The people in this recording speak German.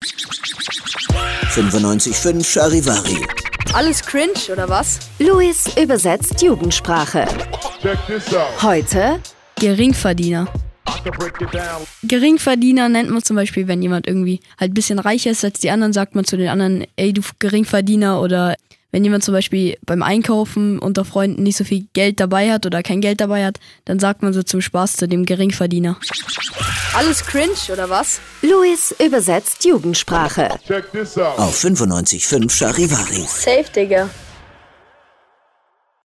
95.5 Charivari. Alles cringe, oder was? Luis übersetzt Jugendsprache. Heute Geringverdiener. Geringverdiener nennt man zum Beispiel, wenn jemand irgendwie halt ein bisschen reicher ist als die anderen, sagt man zu den anderen, ey du Geringverdiener. Oder wenn jemand zum Beispiel beim Einkaufen unter Freunden nicht so viel Geld dabei hat oder kein Geld dabei hat, dann sagt man so zum Spaß zu dem Geringverdiener. Alles cringe, oder was? Luis übersetzt Jugendsprache. Auf 95.5 Charivari. Safe, Digga.